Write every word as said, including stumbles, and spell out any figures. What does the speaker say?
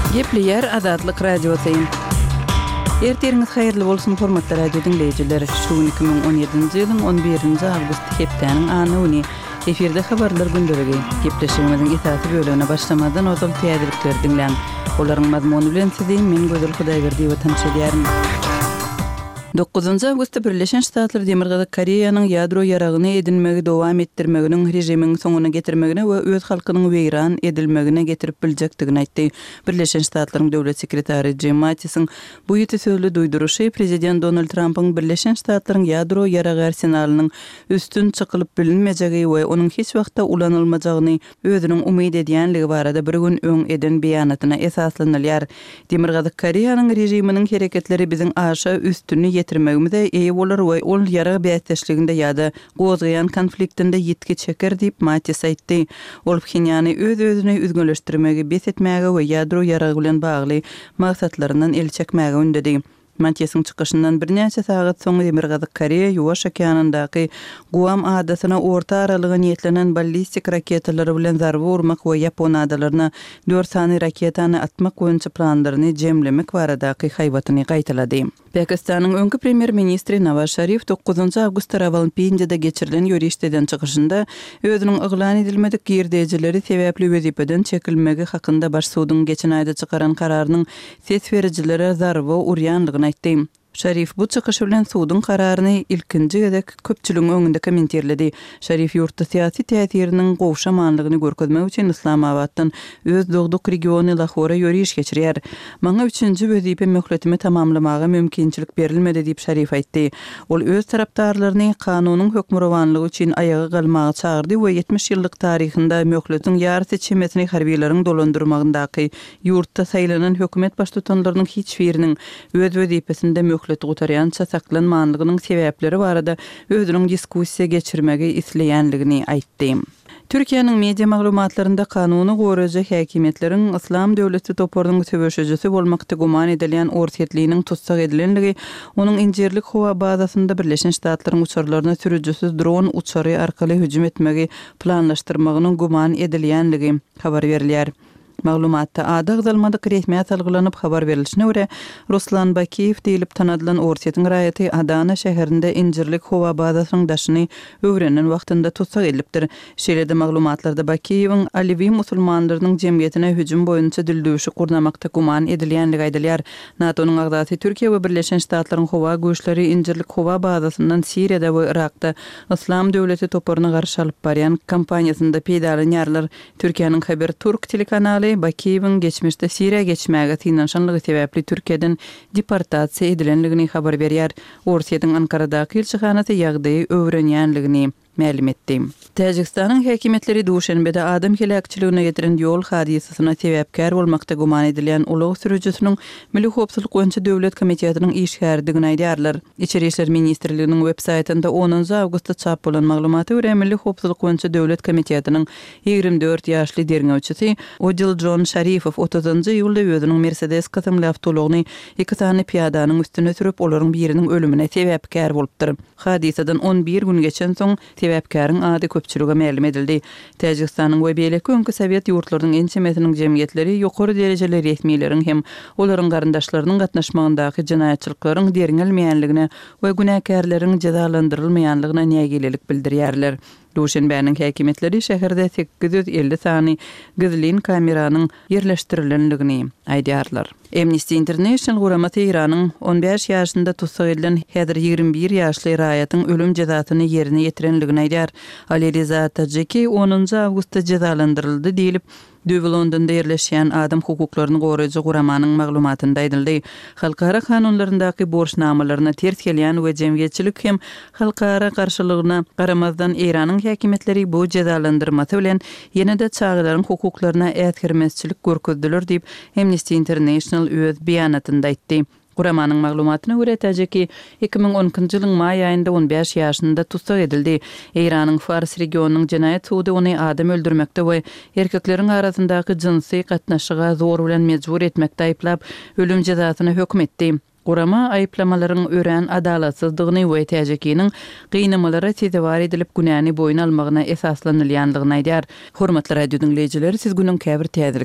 Gepli yer Azadlyk radiosyň. Erteriňiz haýyrly bolsun hormatly radio dinleýijiler. Şu iki bin on ýedinji ýylyň on birinji awgust hepdeniň anyny efirde habarlar gündürigi. Gepleşigimiziň esasy bölümine başlamadan ozal täzelikler dinleň. Olaryň mazmuny bilen sizi men Gözül Hudaýberdi we tanışdyrýarym. dokuzunji awgustda Birleşen Ştatlar Demirgazyk Koreýanyň ýadro ýaragyny edilmegi dowam etdirmeginiň rejimiň soňuna getirmegine we öz halkynyň weýran edilmegine getirip biljekdigini aýtdy. Birleşen Ştatlaryň döwlet sekretary Jim Mattis'in bu ýeti sözli duýduruşy prezident Donald Trump'yň Birleşen Ştatlaryň ýadro ýaragy arsenalynyň üstün çykylyp bilinmejegi we onuň hiç wagtda ulanylmajagyny özüniň umyd edýänligi barada bir gün öň eden beýanatyna esaslanylýar. Demirgazyk Koreýanyň rejiminiň hereketleri biziň aşa üstünni getirmegimizde eýe bolar we ol ýara beýatçyliginde ýa-da gozgaýan konfliktinde ýetki çeker diýip Mattis aýtdy. Ol Pxenyany öz-özüne üzgünleşdirmegi, besetmäge we ýadro ýaragy bilen bagly maksatlaryndan el çekmäge ündedi. Mattis'in çykyşyndan bir näçe sagat soň Demirgazyk Koreýa Ýuwaş okeanyndaky Guam adasyna orta aralygy niýetlenen ballistik raketalary bilen zarby urmak we Ýapon adalaryna dört sany raketany atmak boýunça planlaryny jemlemek baradaky haýbatyny gaýtalady. Pakistanyň öňkü premier ministri Nawaz Sharif dokuzunji awgustda Rawalpindide geçirilen ýörüşden çykyşynda özüniň yglan edilmedik girdejileri sebäpli wezipeden çekilmegi hakynda baş suwdyň geçen aýda çykaran kararynyň ses berijilere zarby urýanlygyny aýtdy. Şerif bu çykyş bilen suwdyň kararyny ilkinji gedek köpçüligiň öňünde kommenterledi. Şerif ýurtda syýasy täsiriniň gowşamanlygyny görkezmek üçin Islamabaddan öz dogduk regiony Lahora ýörüş geçirýär. Maňa üçünji wezipe möhletimi tamamlamaga mümkinçilik berilmedi diýip Şerif aýtdy. Ol öz tarapdarlaryny kanunyň hökmürawanlygy üçin ayaga galmagy çağırdy we ýetmiş ýyllyk taryhynda möhletiň ýarysy çemesini harbiýleriň dolandyrmagyndaky ýurtda saýlanan hökümet baş tutanlarynyň hiç biriniň öz wezipesinde gutaryança saklanmanlygynyň sebäpleri barada özüniň diskussiýa geçirmegi isleýänligini aýtdy. Türkiýanyň media maglumatlarynda kanuny gorajak häkimetleriň Islam döwleti toporunyň töweşejisi bolmakda guman edilen ortatlygynyň tutsak edilenligi, onuň injerlik howa bazasynda Birleşen Ştatlaryň uçurlaryna sürüjüsiz dron uçary arkaly hüjüm etmegi planlaşdyrmagynyň guman edilýänligi habar berilýär. Maglumatda ada gydalmadyk resmiýet algylanyp habar berilişine görä Ruslan Bakiyew diýilip tanadylan ortatyň raýaty Adana şäherinde injirlik howa bazasynyň daşyny öwrenen wagtynda tutsak edilipdir. Şeýle-de maglumatlarda Bakiyewiň Alevi musulmanlarynyň jemgyýetine hüjüm boýunça dildöwüşi gurnamakda guman edilýänligi aýdylýar. NATO'nyň agdaty Türkiýe we Birleşen Ştatlaryň howa güýçleri injirlik howa bazasyndan Siriýada we Irakda Islam döwleti toporuny garşy alyp barýan kampaniýasynda peýdalanýarlar. Türkiýanyň Haberturk telekanaly Bakiyewiň geçmişde Siriýa geçmäge tynanşanlygy sebäpli Türkiýeden deportasiýa edilenligini habar berýär. Ortatyň Ankaradaky elçihanasy ýagdaýy öwrenýänligini ma'lum etdi. Täjikistanyň häkimetleri duşanbede adam helakçylygyna getiren ýol hadisasyna sebäpkär bolmakda guman edilen ulug sürüjüsiniň Milli Howpsuzlyk boýunça döwlet komitetining işgärdigini aýdýarlar. İçeri işler ministrliginiň web saytynda onunji awgustda çap bolan maglumata görä Milli Howpsuzlyk boýunça döwlet komitetining ýigirme dört ýaşly derňewçisi Odil John Şarifow otuzunji ýylda özüniň Mercedes katymly awtologyny iki tane piyadanyň üstüne sürüp olaryň biriniň ölümine sebäpkär bolupdyr. Hadisadan on bir gün geçen soň sebäpkäriň ady köpçülüge ma'lum edildi. Täjikistanyň we beýleki öňkü Sowet ýurtlarynyň ençemesiniň jemgyýetleri ýokary derejeli resmiýleriň hem olaryň garyndaşlarynyň gatnaşmagyndaky jinaýatçylyklaryň deriňelmeýänligine we günäkärleriň jazalandyrylmaýanlygyna nägelelik bildirýärler. Duşanbeň häkimetleri şäherde sekiz yüz elli sany gizlin kameranyň ýerleşdirilenligini aýdýarlar. Amnesty International guramaty Iranyň on beş ýaşynda tutsak edilen häzir ýigirme bir ýaşly raýatyň ölüm jazasyny ýerine ýetirenligini aýdýar. Ali Reza Tajiki onunji awgustda jazalandyryldy diýilip Londonda ýerleşýän adam hukuklaryny goraýjy guramanyň maglumatynda aýdyldy. Halkara kanunlaryndaky borçnamalaryna ters gelýän we jemgyýetçilik hem halkara garşylygyna garamazdan Iranyň häkimetleri bu jazalandyrmasy bilen ýene-de çağlaryň hukuklaryna ätkirmezçilik görkezdiler diýip Amnesty International öz beýanatynda aýtdy. Guramanyň maglumatyna görä Tajiki iki bin onunji ýylyň may aýynda on beş ýaşynda tutsak edildi. Iranyň Fars regionunyň jinaýat sudy ony adam öldürmekde we erkekleriň arasyndaky jinsy gatnaşyga zor bilen mejbur etmekde aýplap ölüm jazasyna hökm etdi. Gurama aýplamalaryň ören adalatsyzdygyny we täjekiniň gynamalara tezewar edilip günäni boyun almagyna esaslanylýanlygyny aýdýar. Hormatly radio dinleýijiler, siz günüň käbir täzelik